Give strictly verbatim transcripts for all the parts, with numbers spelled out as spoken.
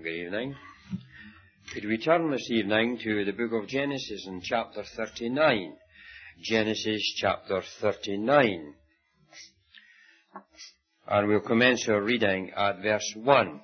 Good evening. Could we turn this evening to the book of Genesis in chapter thirty-nine? Genesis chapter thirty-nine. And we'll commence our reading at verse one.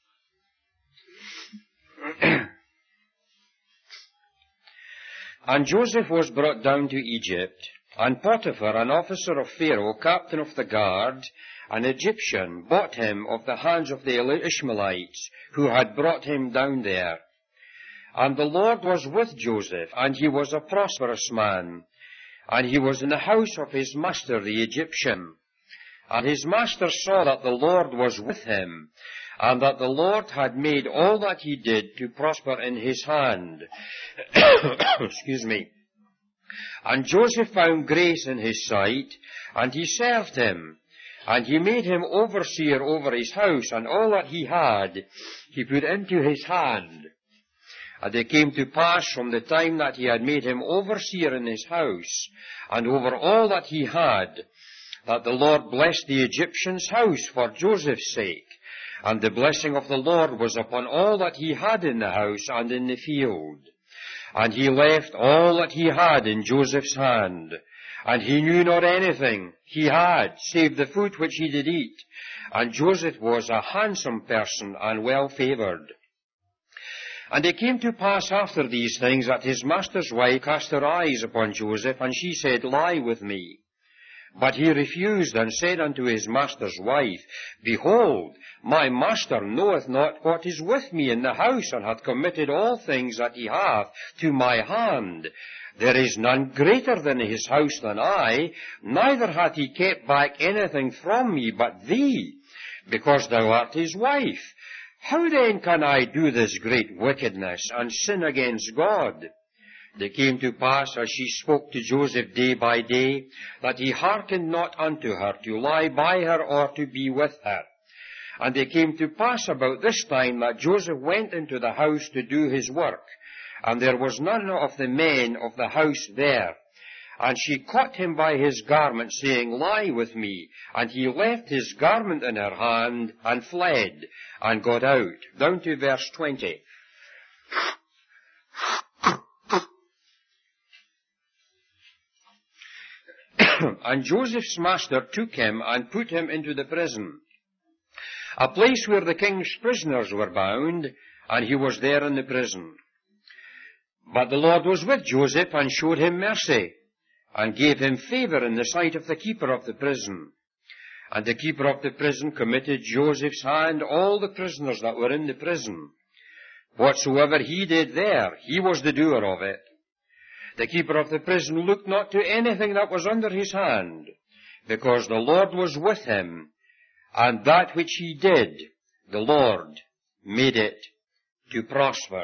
And Joseph was brought down to Egypt, and Potiphar, an officer of Pharaoh, captain of the guard, an Egyptian, bought him of the hands of the Ishmaelites, who had brought him down there. And the Lord was with Joseph, and he was a prosperous man, and he was in the house of his master the Egyptian. And his master saw that the Lord was with him, and that the Lord had made all that he did to prosper in his hand. Excuse me. And Joseph found grace in his sight, and he served him. And he made him overseer over his house, and all that he had he put into his hand. And it came to pass from the time that he had made him overseer in his house, and over all that he had, that the Lord blessed the Egyptian's house for Joseph's sake. And the blessing of the Lord was upon all that he had in the house and in the field. And he left all that he had in Joseph's hand. And he knew not anything he had, save the food which he did eat. And Joseph was a handsome person and well favoured. And it came to pass after these things that his master's wife cast her eyes upon Joseph, and she said, Lie with me. But he refused, and said unto his master's wife, Behold, my master knoweth not what is with me in the house, and hath committed all things that he hath to my hand. There is none greater than his house than I, neither hath he kept back anything from me but thee, because thou art his wife. How then can I do this great wickedness, and sin against God? It came to pass, as she spoke to Joseph day by day, that he hearkened not unto her, to lie by her or to be with her. And it came to pass about this time that Joseph went into the house to do his work, and there was none of the men of the house there. And she caught him by his garment, saying, Lie with me. And he left his garment in her hand, and fled, and got out. Down to verse twenty. And Joseph's master took him, and put him into the prison, a place where the king's prisoners were bound, and he was there in the prison. But the Lord was with Joseph, and showed him mercy, and gave him favour in the sight of the keeper of the prison. And the keeper of the prison committed Joseph's hand all the prisoners that were in the prison. Whatsoever he did there, he was the doer of it. The keeper of the prison looked not to anything that was under his hand, because the Lord was with him, and that which he did, the Lord made it to prosper.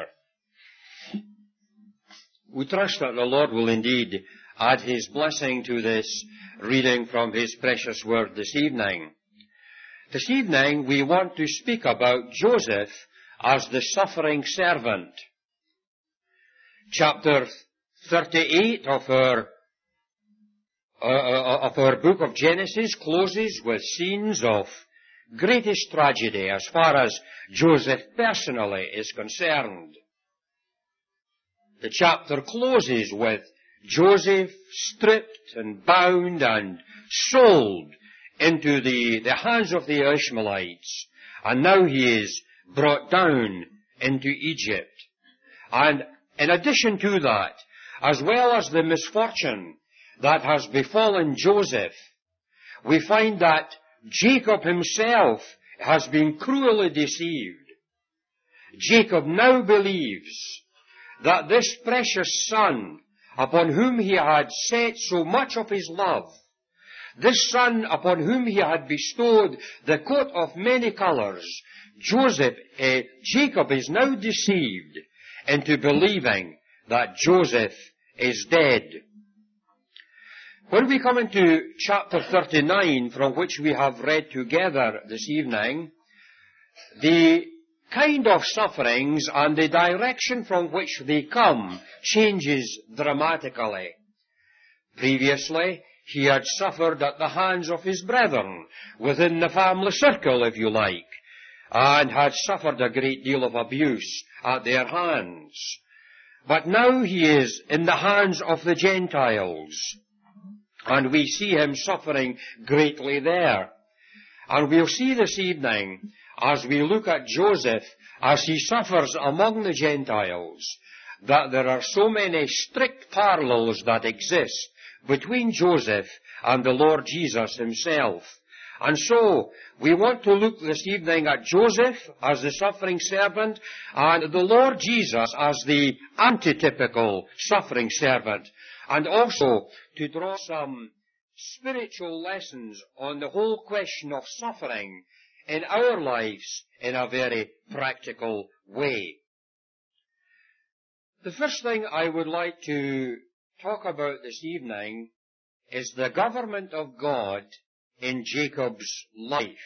We trust that the Lord will indeed add his blessing to this reading from his precious word this evening. This evening we want to speak about Joseph as the suffering servant. Chapter thirty-eight of our, uh, of our book of Genesis closes with scenes of greatest tragedy as far as Joseph personally is concerned. The chapter closes with Joseph stripped and bound and sold into the, the hands of the Ishmaelites, and now he is brought down into Egypt. And in addition to that, as well as the misfortune that has befallen Joseph, we find that Jacob himself has been cruelly deceived. Jacob now believes that this precious son, upon whom he had set so much of his love, this son upon whom he had bestowed the coat of many colors, Joseph, eh, Jacob is now deceived into believing that Joseph is dead. When we come into chapter thirty-nine, from which we have read together this evening, the kind of sufferings and the direction from which they come changes dramatically. Previously, he had suffered at the hands of his brethren, within the family circle, if you like. and had suffered a great deal of abuse at their hands. But now he is in the hands of the Gentiles, and we see him suffering greatly there. And we'll see this evening, as we look at Joseph, as he suffers among the Gentiles, that there are so many strict parallels that exist between Joseph and the Lord Jesus himself. And so, we want to look this evening at Joseph as the suffering servant, and the Lord Jesus as the antitypical suffering servant, and also to draw some spiritual lessons on the whole question of suffering in our lives in a very practical way. The first thing I would like to talk about this evening is the government of God in Jacob's life.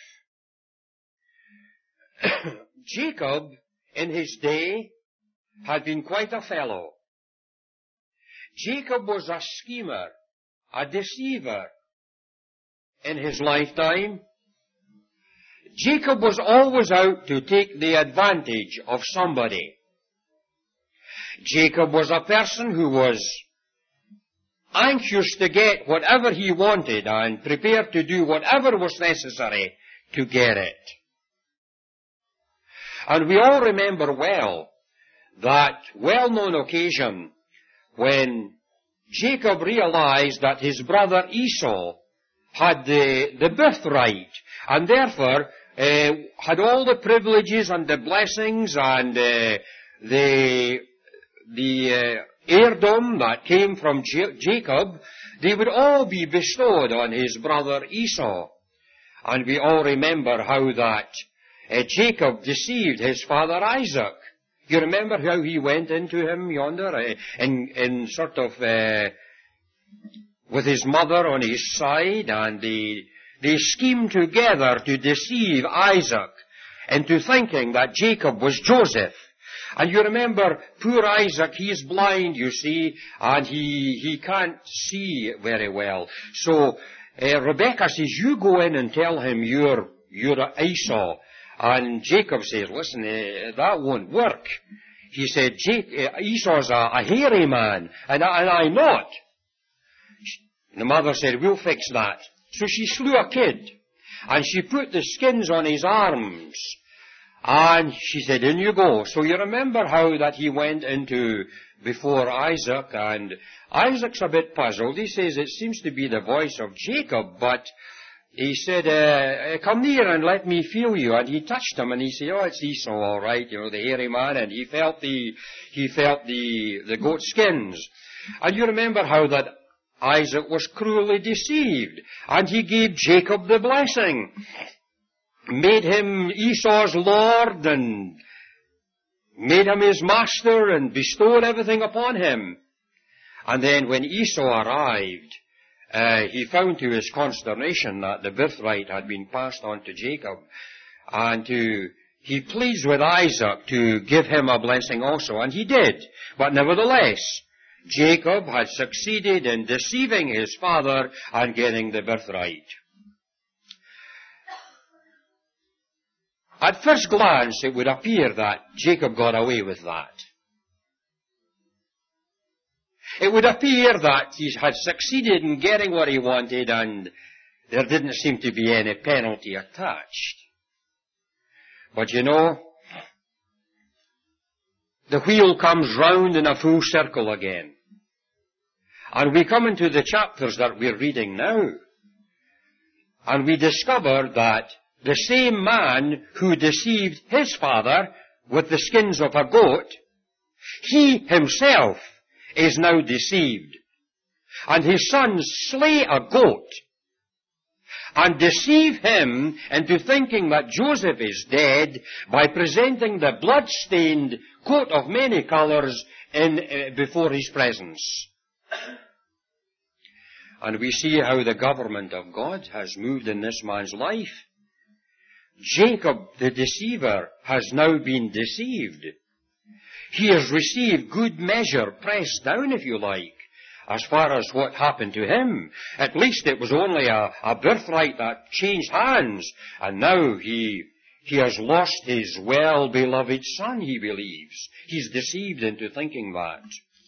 Jacob, in his day, had been quite a fellow. Jacob was a schemer, a deceiver in his lifetime. Jacob was always out to take the advantage of somebody. Jacob was a person who was anxious to get whatever he wanted and prepared to do whatever was necessary to get it. And we all remember well that well-known occasion when Jacob realized that his brother Esau had the, the birthright, and therefore uh, had all the privileges and the blessings and uh, the, the uh, heirdom that came from J- Jacob, they would all be bestowed on his brother Esau. And we all remember how that uh, Jacob deceived his father Isaac. You remember how he went into him yonder, uh, in, in sort of, uh, with his mother on his side, and they, they schemed together to deceive Isaac into thinking that Jacob was Joseph. And you remember, poor Isaac, he's blind, you see, and he, he can't see very well. So, uh, Rebecca says, you go in and tell him you're, you're Esau. And Jacob says, listen, uh, that won't work. He said, uh, Esau's a, a hairy man, and, I, and I'm not. The mother said, we'll fix that. So she slew a kid, and she put the skins on his arms. And she said, in you go. So you remember how that he went into before Isaac, and Isaac's a bit puzzled. He says, it seems to be the voice of Jacob, but he said, uh, come near and let me feel you. And he touched him, and he said, oh, it's Esau, all right, you know, the hairy man, and he felt the, he felt the, the goat skins. And you remember how that Isaac was cruelly deceived, and he gave Jacob the blessing, made him Esau's lord, and made him his master, and bestowed everything upon him. And then when Esau arrived, uh, he found to his consternation that the birthright had been passed on to Jacob, and to, he pleads with Isaac to give him a blessing also, and he did. But nevertheless, Jacob had succeeded in deceiving his father and getting the birthright. At first glance, it would appear that Jacob got away with that. It would appear that he had succeeded in getting what he wanted, and there didn't seem to be any penalty attached. But you know, the wheel comes round in a full circle again. And we come into the chapters that we're reading now, and we discover that the same man who deceived his father with the skins of a goat, he himself is now deceived. And his sons slay a goat and deceive him into thinking that Joseph is dead by presenting the blood-stained coat of many colors in, uh, before his presence. And we see how the government of God has moved in this man's life. Jacob, the deceiver, has now been deceived. He has received good measure, pressed down, if you like, as far as what happened to him. At least it was only a, a birthright that changed hands, and now he, He has lost his well-beloved son, he believes. He's deceived into thinking that.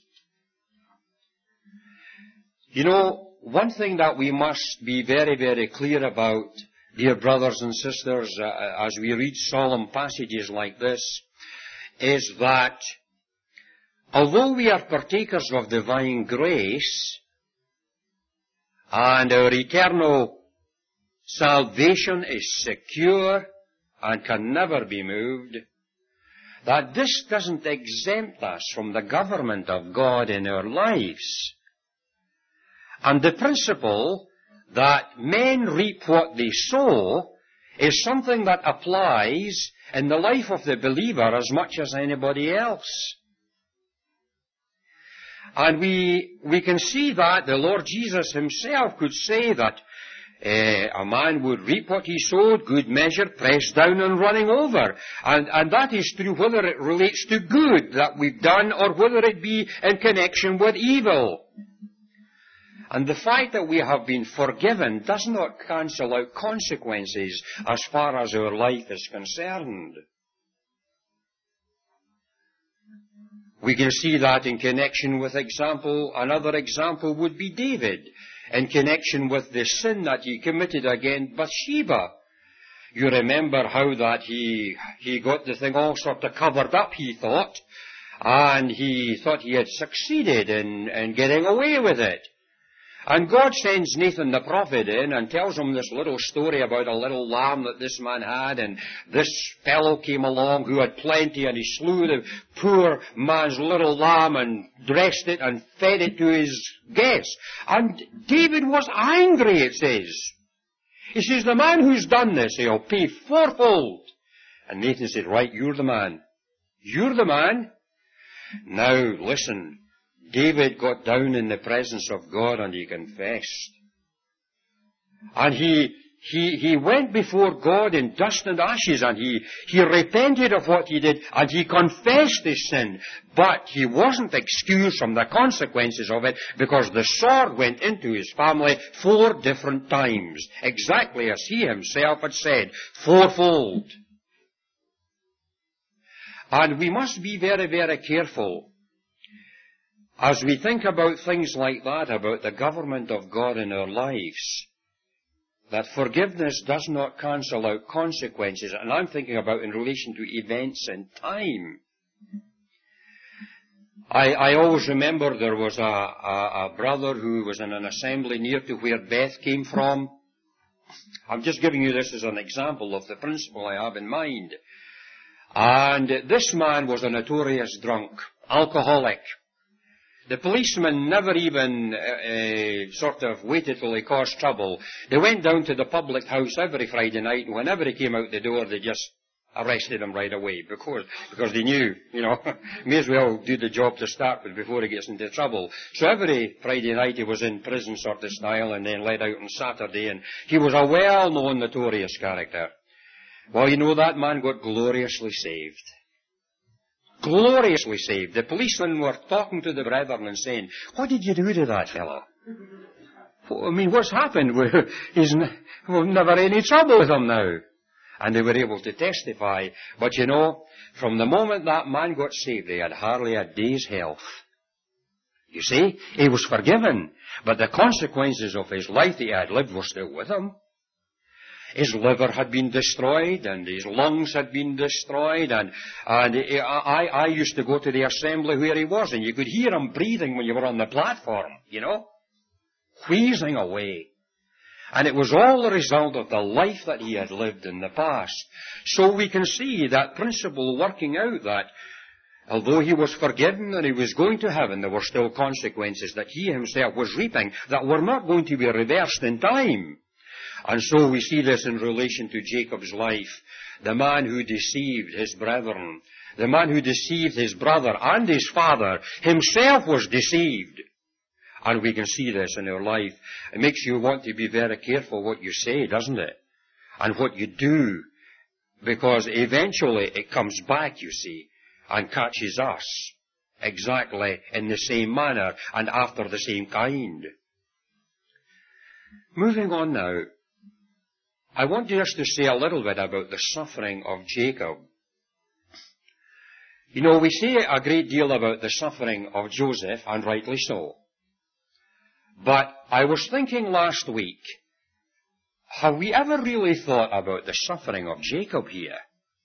You know, one thing that we must be very, very clear about, dear brothers and sisters, uh, as we read solemn passages like this, is that although we are partakers of divine grace, and our eternal salvation is secure and can never be moved, that this doesn't exempt us from the government of God in our lives. And the principle that men reap what they sow is something that applies in the life of the believer as much as anybody else. And we, we can see that the Lord Jesus himself could say that uh, a man would reap what he sowed, good measure, pressed down and running over. And, and that is true whether it relates to good that we've done or whether it be in connection with evil. And the fact that we have been forgiven does not cancel out consequences as far as our life is concerned. We can see that in connection with example, another example would be David, in connection with the sin that he committed against Bathsheba. You remember how that he, he got the thing all sort of covered up, he thought, and he thought he had succeeded in, in getting away with it. And God sends Nathan the prophet in and tells him this little story about a little lamb that this man had, and this fellow came along who had plenty, and he slew the poor man's little lamb and dressed it and fed it to his guests. And David was angry, it says. He says, the man who's done this, he'll pay fourfold. And Nathan said, right, you're the man. You're the man. Now, listen. David got down in the presence of God and he confessed. And he, he, he went before God in dust and ashes, and he, he repented of what he did, and he confessed his sin. But he wasn't excused from the consequences of it, because the sword went into his family four different times, exactly as he himself had said, fourfold. And we must be very, very careful as we think about things like that, about the government of God in our lives, that forgiveness does not cancel out consequences. And I'm thinking about in relation to events in time. I, I always remember there was a, a, a brother who was in an assembly near to where Beth came from. I'm just giving you this as an example of the principle I have in mind. And this man was a notorious drunk, alcoholic. The policemen never even uh, uh, sort of waited till he caused trouble. They went down to the public house every Friday night, and whenever he came out the door, they just arrested him right away, because, because they knew, you know, may as well do the job to start with before he gets into trouble. So every Friday night he was in prison sort of style, and then let out on Saturday, and he was a well-known, notorious character. Well, you know, that man got gloriously saved. Gloriously saved. The policemen were talking to the brethren and saying, what did you do to that fellow? I mean, what's happened? He's n- we've never any trouble with him now. And they were able to testify. But you know, from the moment that man got saved, he had hardly a day's health. You see, he was forgiven, but the consequences of his life that he had lived were still with him. His liver had been destroyed, and his lungs had been destroyed, and, and I, I used to go to the assembly where he was, and you could hear him breathing when you were on the platform, you know, wheezing away. And it was all the result of the life that he had lived in the past. So we can see that principle working out, that although he was forgiven and he was going to heaven, there were still consequences that he himself was reaping that were not going to be reversed in time. And so we see this in relation to Jacob's life. The man who deceived his brethren, the man who deceived his brother and his father, himself was deceived. And we can see this in our life. It makes you want to be very careful what you say, doesn't it? And what you do. Because eventually it comes back, you see, and catches us exactly in the same manner and after the same kind. Moving on now. I want just to say a little bit about the suffering of Jacob. You know, we say a great deal about the suffering of Joseph, and rightly so. But I was thinking last week, have we ever really thought about the suffering of Jacob here?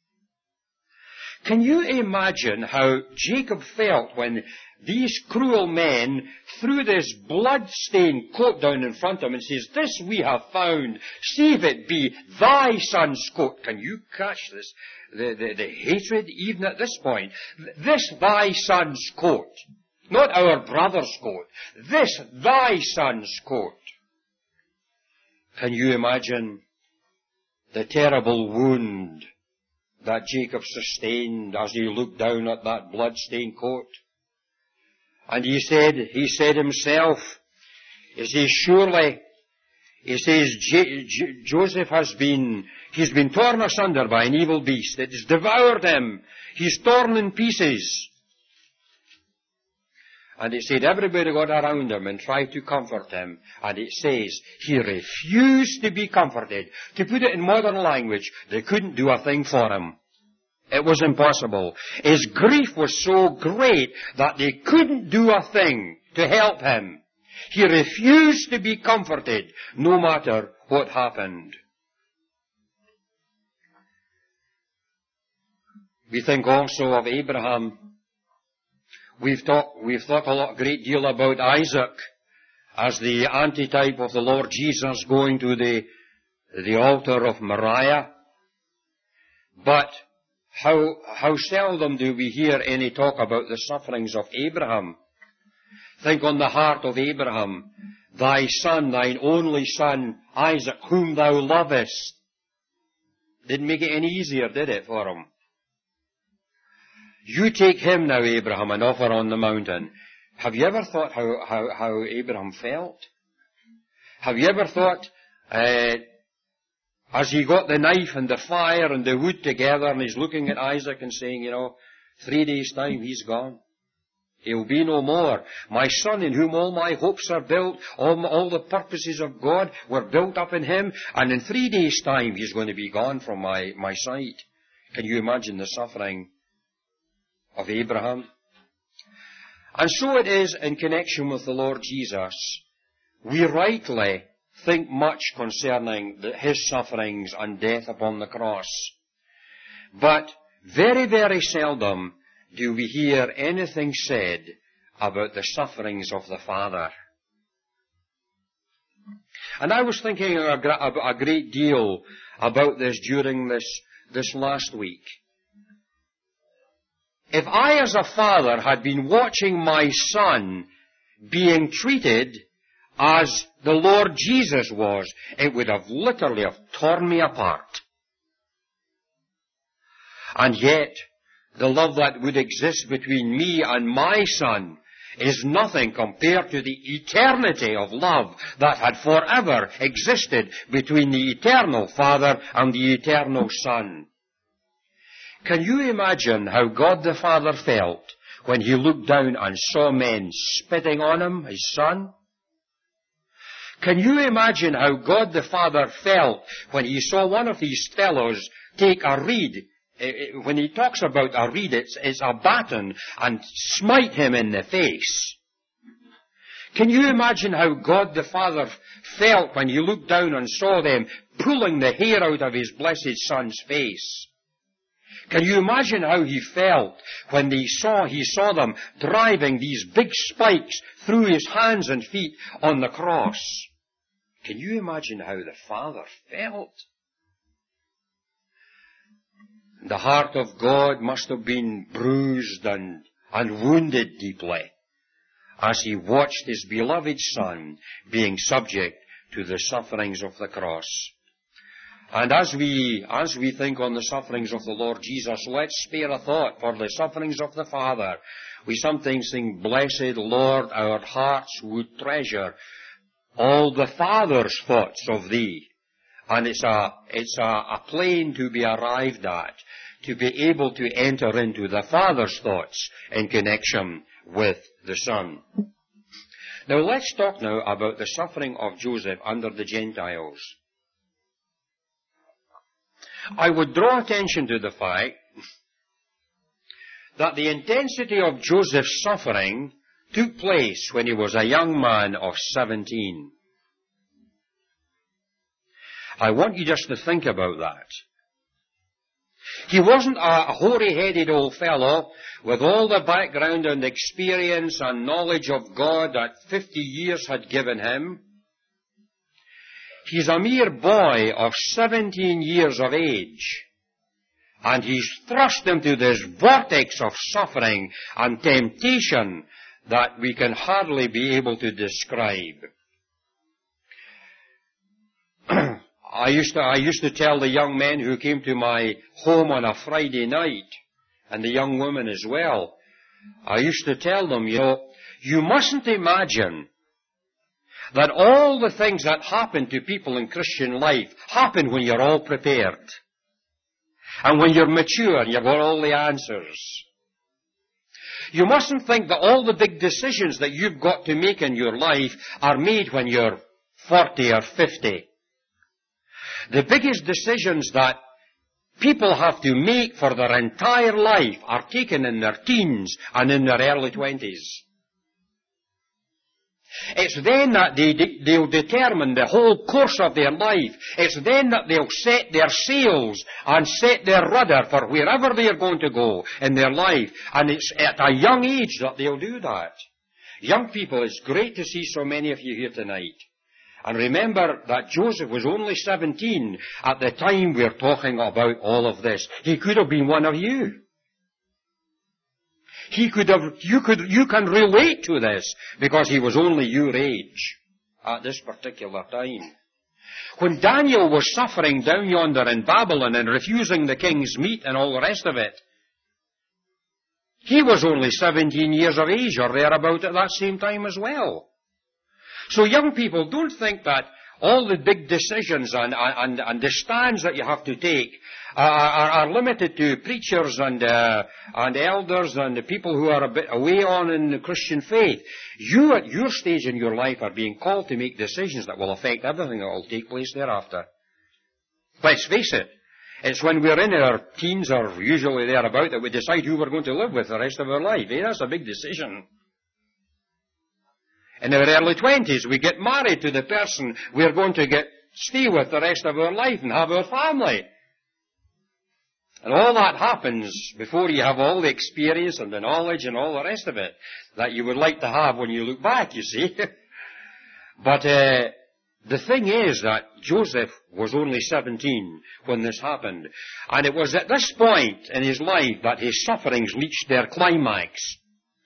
Can you imagine how Jacob felt when these cruel men threw this blood-stained coat down in front of him and says, "This we have found, save it be thy son's coat." Can you catch this? The, the, the hatred even at this point. This thy son's coat. Not our brother's coat. This thy son's coat. Can you imagine the terrible wound that Jacob sustained as he looked down at that blood-stained coat? And he said, he said himself, he says, surely, he says, J- J- Joseph has been, he's been torn asunder by an evil beast. It has devoured him. He's torn in pieces. And it said everybody got around him and tried to comfort him. And it says he refused to be comforted. To put it in modern language, they couldn't do a thing for him. It was impossible. His grief was so great that they couldn't do a thing to help him. He refused to be comforted, no matter what happened. We think also of Abraham. We've talked, we've thought a lot, great deal about Isaac as the antitype of the Lord Jesus going to the, the altar of Moriah. But how, how seldom do we hear any talk about the sufferings of Abraham? Think on the heart of Abraham. Thy son, thine only son, Isaac, whom thou lovest. Didn't make it any easier, did it, for him? You take him now, Abraham, and offer on the mountain. Have you ever thought how, how, how Abraham felt? Have you ever thought, uh, as he got the knife and the fire and the wood together, and he's looking at Isaac and saying, you know, three days' time he's gone. He'll be no more. My son, in whom all my hopes are built, all, all the purposes of God were built up in him, and in three days' time he's going to be gone from my, my sight. Can you imagine the suffering of Abraham? And so it is in connection with the Lord Jesus. We rightly think much concerning the, his sufferings and death upon the cross. But very, very seldom do we hear anything said about the sufferings of the Father. And I was thinking a, a great deal about this during this, this last week. If I as a father had been watching my son being treated as the Lord Jesus was, it would have literally have torn me apart. And yet, the love that would exist between me and my son is nothing compared to the eternity of love that had forever existed between the eternal Father and the eternal Son. Can you imagine how God the Father felt when he looked down and saw men spitting on him, his son? Can you imagine how God the Father felt when he saw one of these fellows take a reed? When he talks about a reed, it's, it's a baton, and smite him in the face. Can you imagine how God the Father felt when he looked down and saw them pulling the hair out of his blessed Son's face? Can you imagine how he felt when they saw, he saw them driving these big spikes through his hands and feet on the cross? Can you imagine how the Father felt? The heart of God must have been bruised and, and wounded deeply as he watched his beloved Son being subject to the sufferings of the cross. And as we, as we think on the sufferings of the Lord Jesus, let's spare a thought for the sufferings of the Father. We sometimes think, blessed Lord, our hearts would treasure all the Father's thoughts of thee. And it's a, it's a, a plane to be arrived at, to be able to enter into the Father's thoughts in connection with the Son. Now let's talk now about the suffering of Joseph under the Gentiles. I would draw attention to the fact that the intensity of Joseph's suffering took place when he was a young man of seventeen. I want you just to think about that. He wasn't a hoary-headed old fellow with all the background and experience and knowledge of God that fifty years had given him. He's a mere boy of seventeen years of age, and he's thrust into this vortex of suffering and temptation that we can hardly be able to describe. I used to, I used to tell the young men who came to my home on a Friday night, and the young women as well, I used to tell them, you know, you mustn't imagine that all the things that happen to people in Christian life happen when you're all prepared. And when you're mature and you've got all the answers. You mustn't think that all the big decisions that you've got to make in your life are made when you're forty or fifty. The biggest decisions that people have to make for their entire life are taken in their teens and in their early twenties. It's then that they de- they'll determine the whole course of their life. It's then that they'll set their sails and set their rudder for wherever they're going to go in their life. And it's at a young age that they'll do that. Young people, it's great to see so many of you here tonight. And remember that Joseph was only seventeen at the time we're talking about all of this. He could have been one of you. He could have, you could, you can relate to this because he was only your age at this particular time. When Daniel was suffering down yonder in Babylon and refusing the king's meat and all the rest of it, he was only seventeen years of age or thereabout at that same time as well. So young people, don't think that all the big decisions and, and, and the stands that you have to take are, are, are limited to preachers and, uh, and elders and the people who are a bit away on in the Christian faith. You at your stage in your life are being called to make decisions that will affect everything that will take place thereafter. Let's face it, it's when we're in our teens or usually thereabout that we decide who we're going to live with the rest of our life. Eh? That's a big decision. In our early twenties, we get married to the person we're going to get stay with the rest of our life and have our family. And all that happens before you have all the experience and the knowledge and all the rest of it that you would like to have when you look back, you see. But uh, the thing is that Joseph was only seventeen when this happened. And it was at this point in his life that his sufferings reached their climax.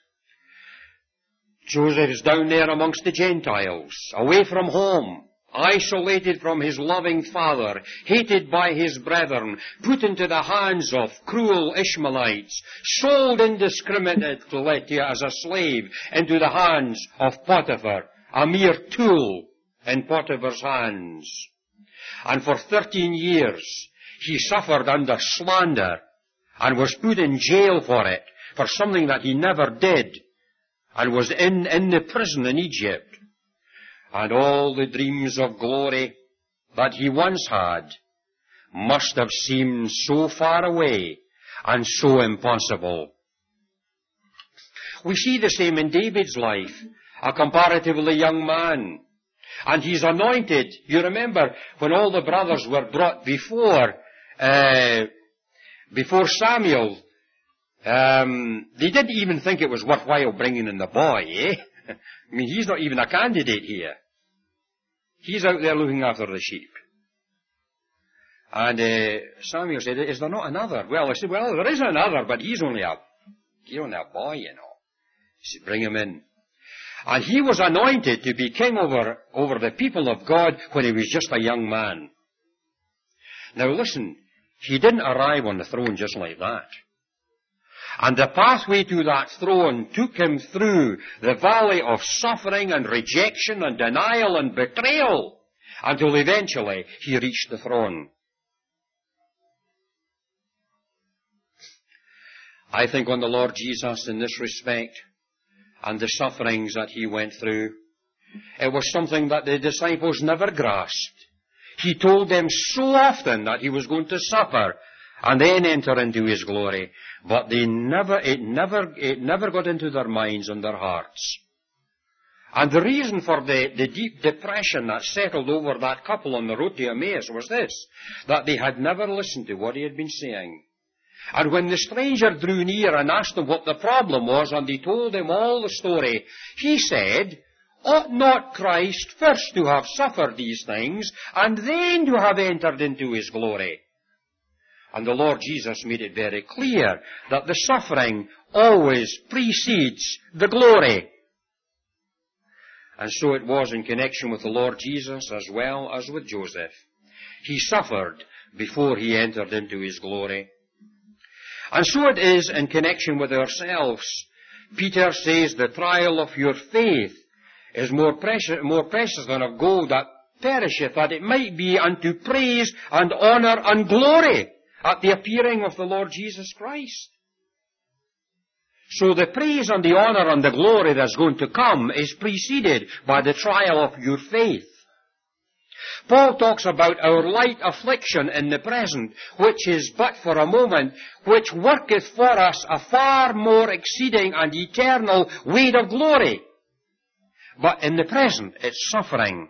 Joseph is down there amongst the Gentiles, away from home, isolated from his loving father, hated by his brethren, put into the hands of cruel Ishmaelites, sold indiscriminately as a slave into the hands of Potiphar, a mere tool in Potiphar's hands. And for thirteen years he suffered under slander and was put in jail for it, for something that he never did. And was in, in the prison in Egypt. And all the dreams of glory that he once had must have seemed so far away and so impossible. We see the same in David's life, a comparatively young man. And he's anointed. You remember when all the brothers were brought before, uh, before Samuel, Um, they didn't even think it was worthwhile bringing in the boy, eh? I mean, he's not even a candidate here. He's out there looking after the sheep. And uh, Samuel said, is there not another? Well, I said, well, there is another, but he's only a, he's only a boy, you know. He said, bring him in. And he was anointed to be king over, over the people of God when he was just a young man. Now listen, he didn't arrive on the throne just like that. And the pathway to that throne took him through the valley of suffering and rejection and denial and betrayal until eventually he reached the throne. I think on the Lord Jesus in this respect and the sufferings that he went through, it was something that the disciples never grasped. He told them so often that he was going to suffer and then enter into his glory. But they never, it never, it never got into their minds and their hearts. And the reason for the, the deep depression that settled over that couple on the road to Emmaus was this, that they had never listened to what he had been saying. And when the stranger drew near and asked them what the problem was, and they told him all the story, he said, ought not Christ first to have suffered these things, and then to have entered into his glory? And the Lord Jesus made it very clear that the suffering always precedes the glory. And so it was in connection with the Lord Jesus as well as with Joseph. He suffered before he entered into his glory. And so it is in connection with ourselves. Peter says the trial of your faith is more precious, more precious than of gold that perisheth, that it might be unto praise and honour and glory at the appearing of the Lord Jesus Christ. So the praise and the honour and the glory that's going to come is preceded by the trial of your faith. Paul talks about our light affliction in the present, which is but for a moment, which worketh for us a far more exceeding and eternal weight of glory. But in the present, it's suffering.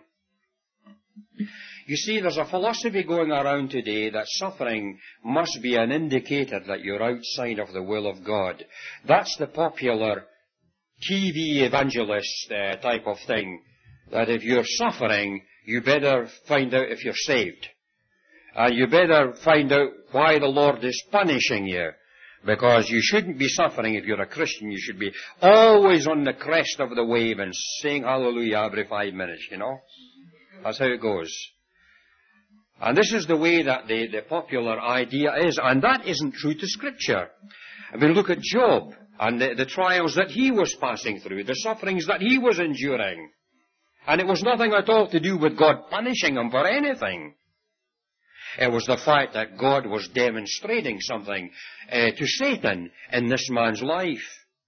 You see, there's a philosophy going around today that suffering must be an indicator that you're outside of the will of God. That's the popular T V evangelist uh, type of thing. That if you're suffering, you better find out if you're saved. And you better find out why the Lord is punishing you. Because you shouldn't be suffering if you're a Christian. You should be always on the crest of the wave and saying hallelujah every five minutes, you know. That's how it goes. And this is the way that the, the popular idea is. And that isn't true to Scripture. I mean, look at Job and the, the trials that he was passing through, the sufferings that he was enduring. And it was nothing at all to do with God punishing him for anything. It was the fact that God was demonstrating something uh, to Satan in this man's life.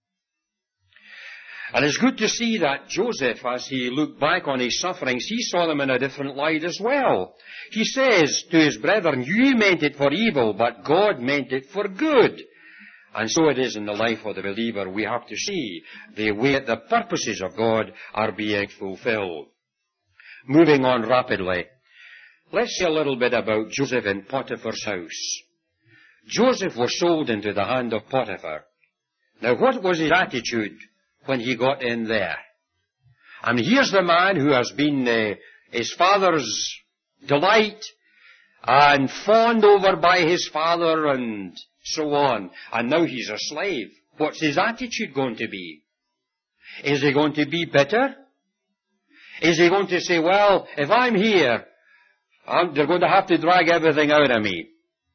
And it's good to see that Joseph, as he looked back on his sufferings, he saw them in a different light as well. He says to his brethren, you meant it for evil, but God meant it for good. And so it is in the life of the believer. We have to see the way the purposes of God are being fulfilled. Moving on rapidly. Let's see a little bit about Joseph in Potiphar's house. Joseph was sold into the hand of Potiphar. Now, what was his attitude when he got in there? And here's the man who has been uh, his father's delight and fawned over by his father and so on. And now he's a slave. What's his attitude going to be? Is he going to be bitter? Is he going to say, well, if I'm here, I'm, they're going to have to drag everything out of me.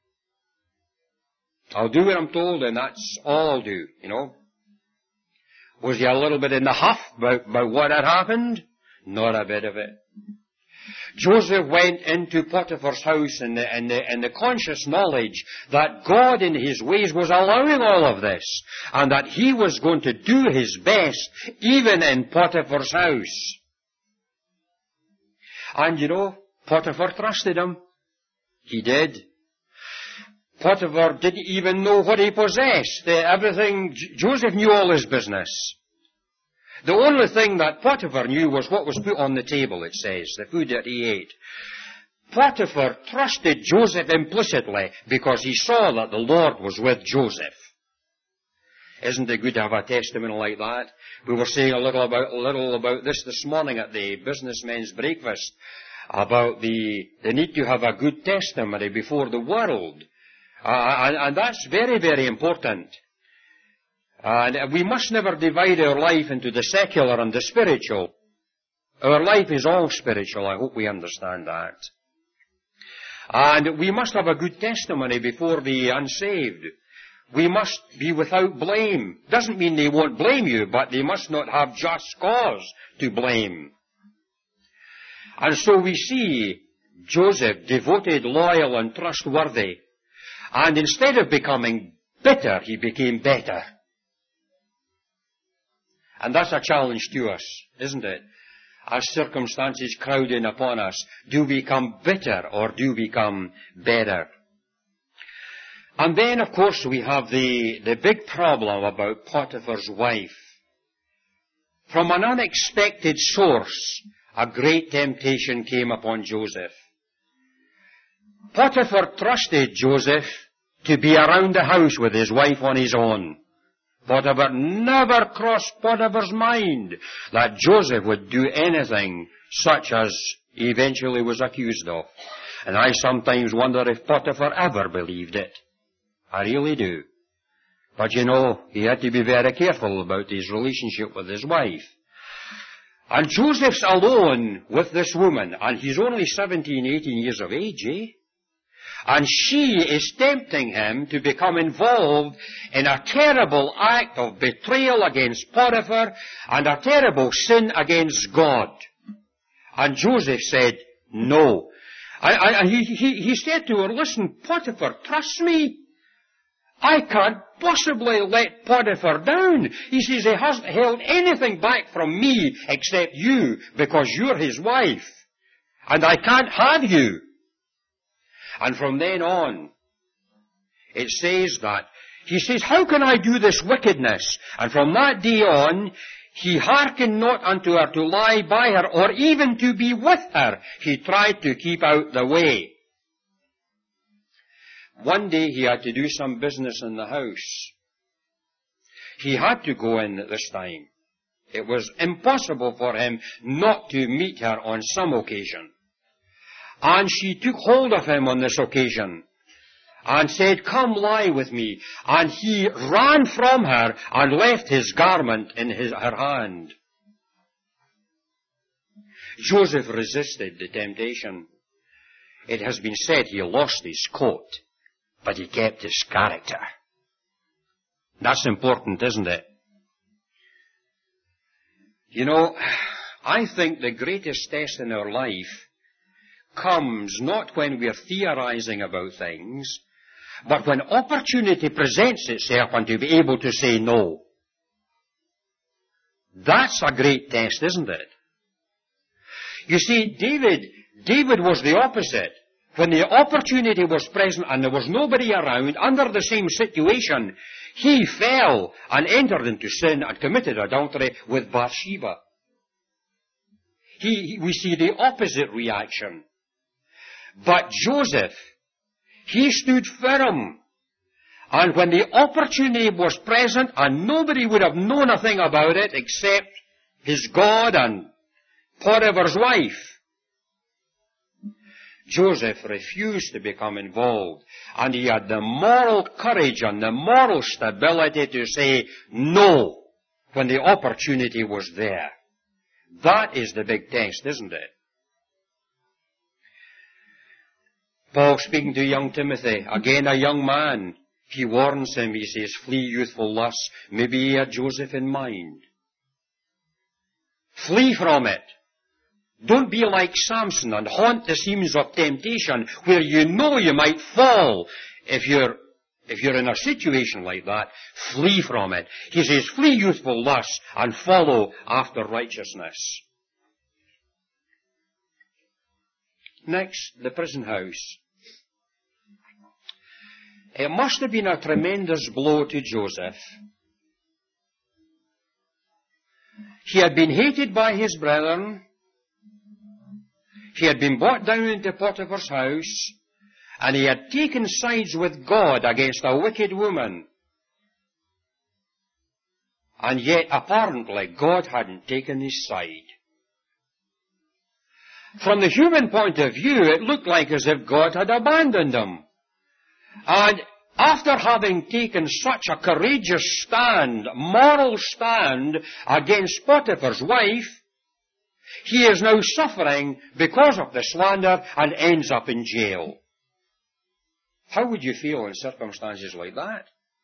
I'll do what I'm told and that's all I'll do, you know. Was he a little bit in the huff about, about what had happened? Not a bit of it. Joseph went into Potiphar's house in the, in the, in the conscious knowledge that God in his ways was allowing all of this and that he was going to do his best even in Potiphar's house. And you know, Potiphar trusted him. He did. Potiphar didn't even know what he possessed. Uh, everything, J- Joseph knew all his business. The only thing that Potiphar knew was what was put on the table, it says, the food that he ate. Potiphar trusted Joseph implicitly because he saw that the Lord was with Joseph. Isn't it good to have a testimony like that? We were saying a little about, a little about this this morning at the businessmen's breakfast, about the, the need to have a good testimony before the world. Uh, and, and that's very, very important. And we must never divide our life into the secular and the spiritual. Our life is all spiritual. I hope we understand that. And we must have a good testimony before the unsaved. We must be without blame. Doesn't mean they won't blame you, but they must not have just cause to blame. And so we see Joseph devoted, loyal, and trustworthy. And instead of becoming bitter, he became better. And that's a challenge to us, isn't it? as circumstances crowd in upon us, do we become bitter or do we become better? And then, of course, we have the, the big problem about Potiphar's wife. From an unexpected source, a great temptation came upon Joseph. Potiphar trusted Joseph to be around the house with his wife on his own. Potiphar never crossed Potiphar's mind that Joseph would do anything such as he eventually was accused of. And I sometimes wonder if Potiphar ever believed it. I really do. But you know, he had to be very careful about his relationship with his wife. And Joseph's alone with this woman, and he's only seventeen, eighteen years of age, eh? And she is tempting him to become involved in a terrible act of betrayal against Potiphar and a terrible sin against God. And Joseph said, no. And, and he, he, he said to her, listen, Potiphar, trust me. I can't possibly let Potiphar down. He says he hasn't held anything back from me except you because you're his wife. And I can't have you. And from then on, it says that, he says, how can I do this wickedness? And from that day on, he hearkened not unto her to lie by her or even to be with her. He tried to keep out the way. One day he had to do some business in the house. He had to go in at this time. It was impossible for him not to meet her on some occasion. And she took hold of him on this occasion and said, come lie with me. And he ran from her and left his garment in his, her hand. Joseph resisted the temptation. It has been said he lost his coat, but he kept his character. That's important, isn't it? You know, I think the greatest test in our life comes not when we're theorizing about things, but when opportunity presents itself and to be able to say no. That's a great test, isn't it? You see, David, David was the opposite. When the opportunity was present and there was nobody around, under the same situation, he fell and entered into sin and committed adultery with Bathsheba. He, we see the opposite reaction. But Joseph, he stood firm. And when the opportunity was present and nobody would have known a thing about it except his God and Potiphar's wife, Joseph refused to become involved. And he had the moral courage and the moral stability to say no when the opportunity was there. That is the big test, isn't it? Paul, speaking to young Timothy, again a young man, he warns him, he says, flee youthful lusts. Maybe he had Joseph in mind. Flee from it. Don't be like Samson and haunt the seams of temptation where you know you might fall. If you're, if you're in a situation like that, flee from it. He says, flee youthful lusts and follow after righteousness. Next, the prison house. It must have been a tremendous blow to Joseph. He had been hated by his brethren. He had been brought down into Potiphar's house, and he had taken sides with God against a wicked woman. And yet, apparently, God hadn't taken his side. From the human point of view, it looked like as if God had abandoned him. And after having taken such a courageous stand, moral stand against Potiphar's wife, he is now suffering because of the slander and ends up in jail. How would you feel in circumstances like that?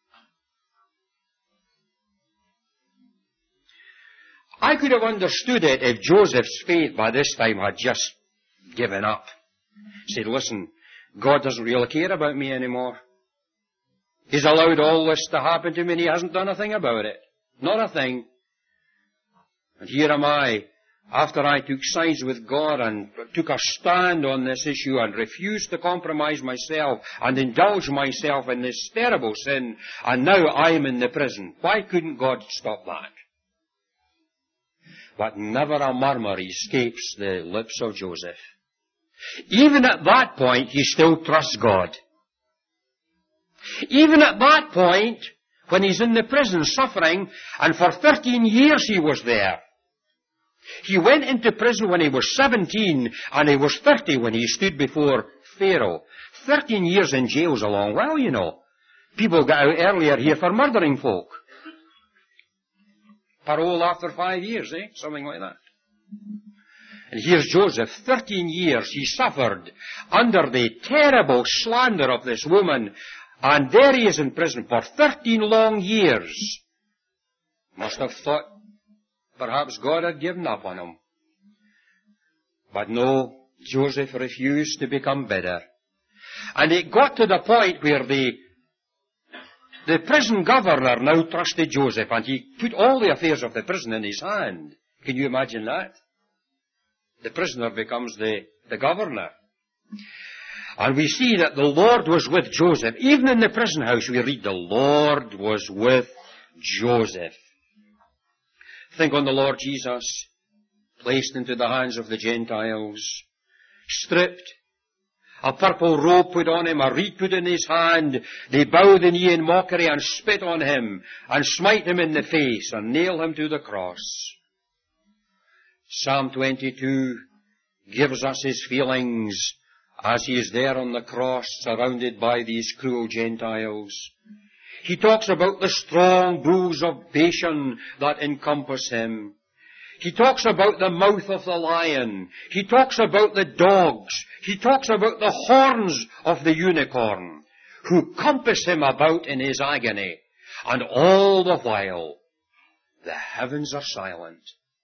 I could have understood it if Joseph's faith by this time had just given up. Said, listen, God doesn't really care about me anymore. He's allowed all this to happen to me and he hasn't done a thing about it. Not a thing. And here am I, after I took sides with God and took a stand on this issue and refused to compromise myself and indulge myself in this terrible sin, and now I'm in the prison. Why couldn't God stop that? But never a murmur escapes the lips of Joseph. Even at that point, he still trusts God. Even at that point, when he's in the prison suffering, and for thirteen years he was there. He went into prison when he was seventeen, and he was thirty when he stood before Pharaoh. Thirteen years in jail's a long while, you know. People got out earlier here for murdering folk. Parole after five years, eh? Something like that. And here's Joseph, thirteen years he suffered under the terrible slander of this woman, and there he is in prison for thirteen long years. Must have thought perhaps God had given up on him. But no, Joseph refused to become bitter. And it got to the point where the, the prison governor now trusted Joseph, and he put all the affairs of the prison in his hand. Can you imagine that? The prisoner becomes the, the governor. And we see that the Lord was with Joseph. Even in the prison house we read the Lord was with Joseph. Think on the Lord Jesus, placed into the hands of the Gentiles, stripped, a purple robe put on him, a reed put in his hand, they bow the knee in mockery and spit on him, and smite him in the face, and nail him to the cross. Psalm twenty-two gives us his feelings as he is there on the cross, surrounded by these cruel Gentiles. He talks about the strong bulls of Bashan that encompass him. He talks about the mouth of the lion. He talks about the dogs. He talks about the horns of the unicorn, who compass him about in his agony. And all the while, the heavens are silent.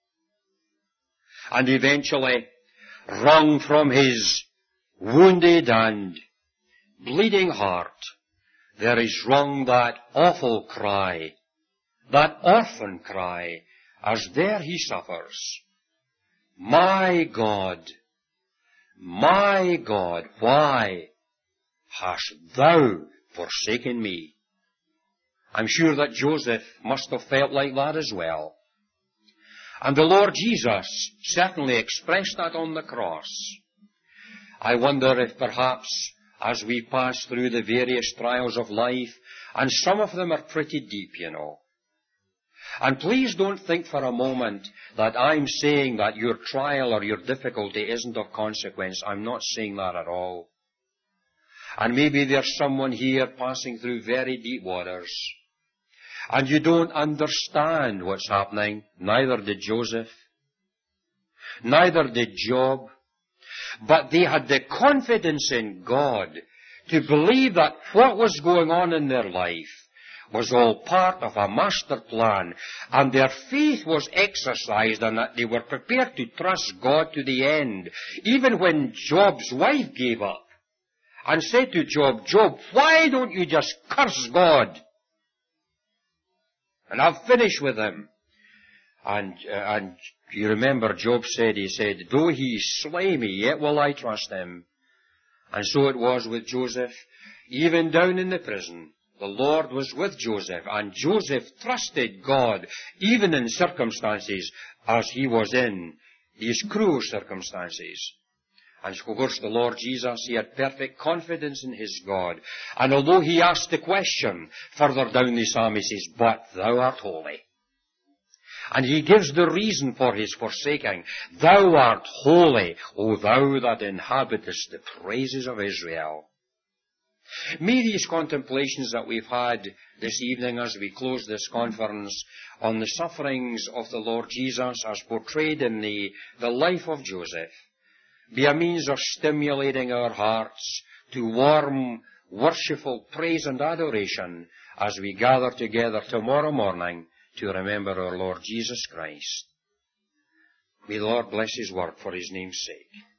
And eventually, wrung from his wounded and bleeding heart, there is wrung that awful cry, that orphan cry, as there he suffers. My God, my God, why hast thou forsaken me? I'm sure that Joseph must have felt like that as well. And the Lord Jesus certainly expressed that on the cross. I wonder if perhaps as we pass through the various trials of life, and some of them are pretty deep, you know. And please don't think for a moment that I'm saying that your trial or your difficulty isn't of consequence. I'm not saying that at all. And maybe there's someone here passing through very deep waters, and you don't understand what's happening. Neither did Joseph. Neither did Job. But they had the confidence in God to believe that what was going on in their life was all part of a master plan, and their faith was exercised, and that they were prepared to trust God to the end. Even when Job's wife gave up and said to Job, Job, why don't you just curse God and I've finished with him? And, uh, and you remember Job said, he said, though he slay me, yet will I trust him. And so it was with Joseph. Even down in the prison, the Lord was with Joseph, and Joseph trusted God, even in circumstances as he was in, these cruel circumstances. And of course the Lord Jesus, he had perfect confidence in his God. And although he asked the question, further down the psalm he says, but thou art holy. And he gives the reason for his forsaking. Thou art holy, O thou that inhabitest the praises of Israel. May these contemplations that we've had this evening as we close this conference on the sufferings of the Lord Jesus as portrayed in the, the life of Joseph be a means of stimulating our hearts to warm, worshipful praise and adoration as we gather together tomorrow morning to remember our Lord Jesus Christ. May the Lord bless his word for his name's sake.